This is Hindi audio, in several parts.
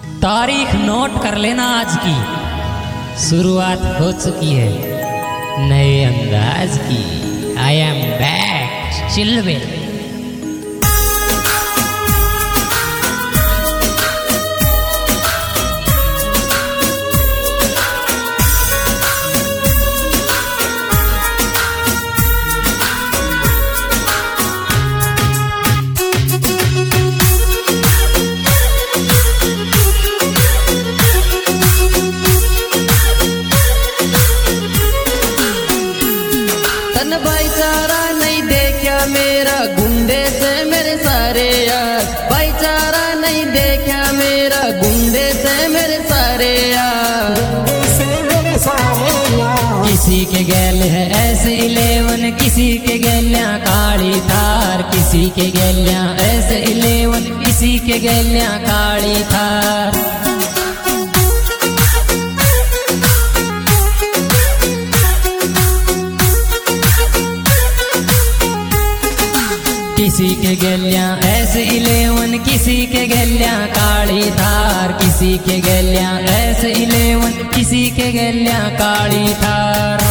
तारीख नोट कर लेना, आज की शुरुआत हो चुकी है नए अंदाज की। आई एम बैक चिल्लबेल। भाईचारा नहीं देखा मेरा गुंडे से मेरे सारे यार, भाईचारा नहीं देखा मेरा गुंडे से मेरे सारे यार। किसी के गैल है ऐसे 11, किसी के गैलियां काली थार, किसी के गैलियां ऐसे 11, किसी के गैलियां काली थार। किसी के गलियां ऐसे 11, किसी के गलियां काली थार, किसी के गलियां ऐसे 11, किसी के गलियां काली थार।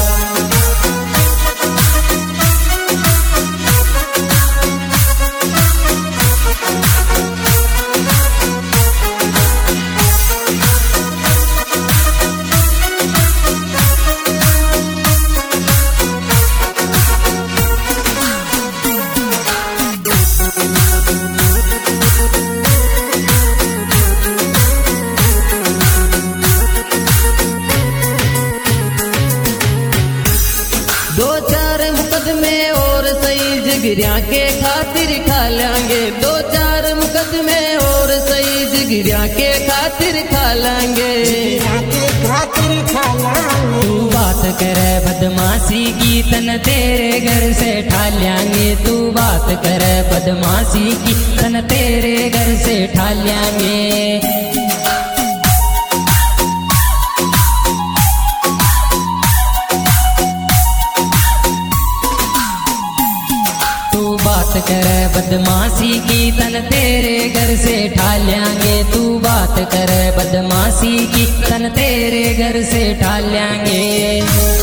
जिगरिया के खातिर खा लेंगे, 2-4 मुकदमे और सही जिगरिया के खातिर खा लेंगे। तू बात करे बदमाशी की तन तेरे घर से ठा लेंगे, तू बात करे बदमाशी की तन तेरे घर से ठा लेंगे। बात करे बदमाशी की तन तेरे घर से ठा लेंगे, तू बात करे बदमाशी की तन तेरे घर से ठा लेंगे।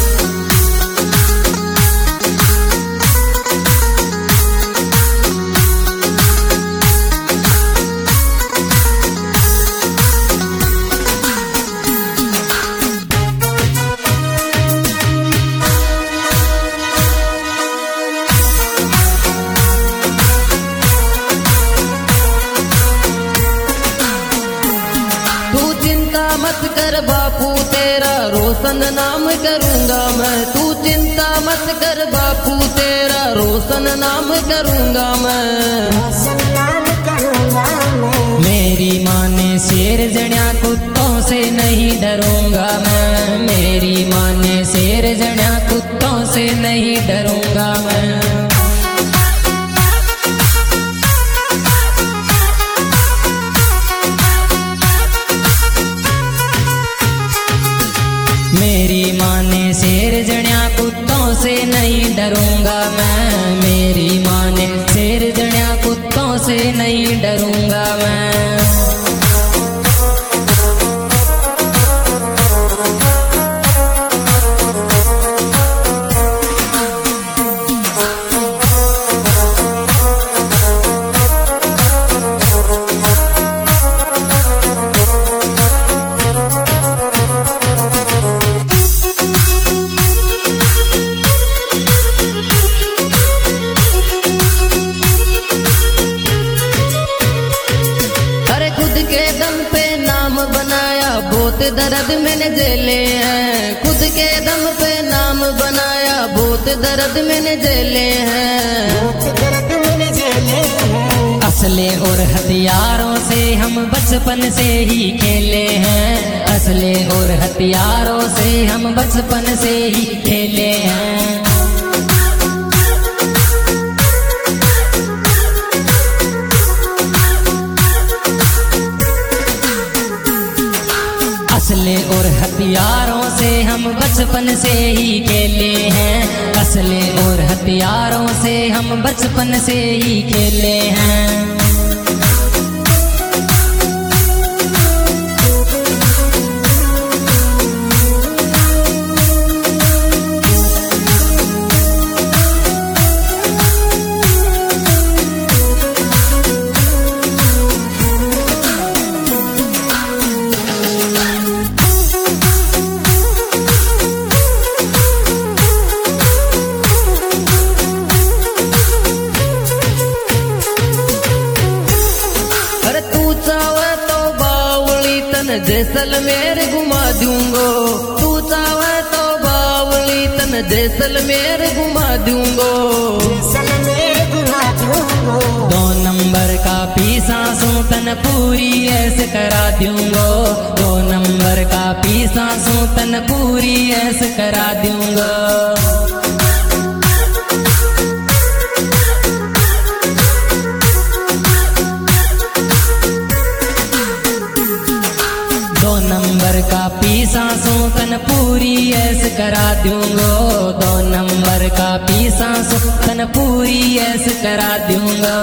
मत कर बापू तेरा रोशन नाम करूंगा मैं, तू चिंता मत कर बापू तेरा रोशन नाम करूंगा मैं। मेरी माँ ने शेर जण्या कुत्तों से नहीं डरूंगा मैं, मेरी माँ ने शेर जण्या कुत्तों से नहीं डरूंगा मैं। मेरी माँ ने शेर जण्या कुत्तों से नहीं डरूंगा मैं, मेरी माँ ने शेर जण्या कुत्तों से नहीं डरूंगा मैं। बहुत दर्द मैंने झेले हैं, खुद के दम पे नाम बनाया, बहुत दर्द मैंने झेले हैं। असले और हथियारों से हम बचपन से ही खेले हैं, असले और हथियारों से हम बचपन से ही खेले हैं। असले और हथियारों से हम बचपन से ही खेले हैं, असले और हथियारों से हम बचपन से ही खेले हैं। जैसलमेर घुमा दूंगो, तू चाहे तो बावली तन जैसलमेर घुमा दूंगो। 2 नंबर का पीसा सू तन पूरी ऐसे करा दूंगो, 2 नंबर का पीसा सू तन पूरी ऐसे करा दूंगो। पीसा सू तन पूरी ऐसे करा दूंगो, 2 नंबर का पीसा सू तन पूरी ऐसे करा दूंगा।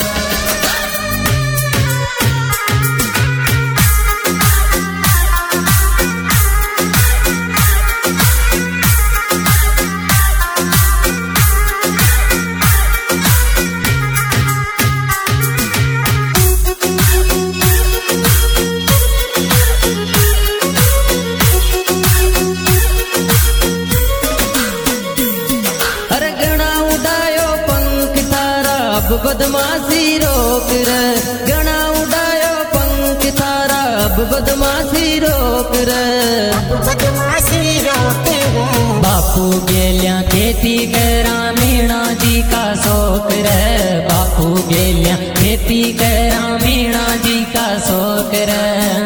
बदमाशी रोक रे, गणा उड़ायो पंख थारा, अब बदमाशी रोक रे। बापू गेलिया खेती करा मीणा जी का शौक रे, बापू गेलिया खेती करा मीणा जी का शौक रे।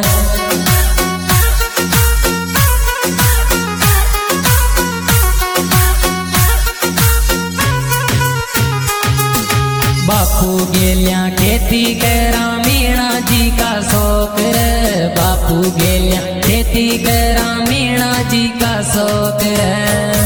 बापू गेलिया खेती करा मीणा जी का शौक रे, बापू गेलिया खेती करा मीणा जी का शौक रे।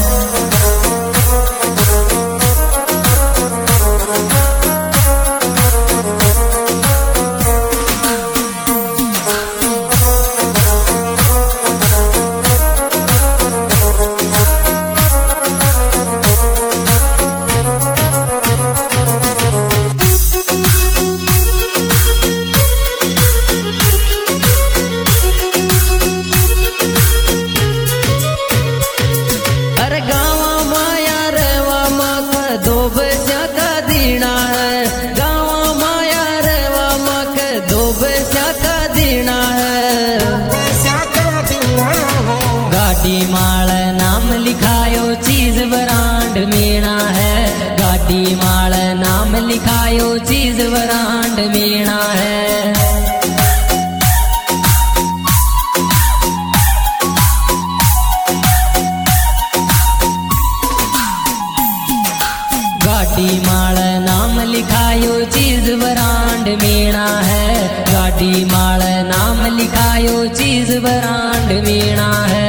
गाड़ी माल नाम लिखायो चीज बरांड मीणा है, गाड़ी माल नाम लिखायो चीज बरांड मीणा है। गाड़ी माल नाम लिखायो चीज बरांड मीणा है, गाड़ी माल नाम लिखायो चीज बरांड मीणा है।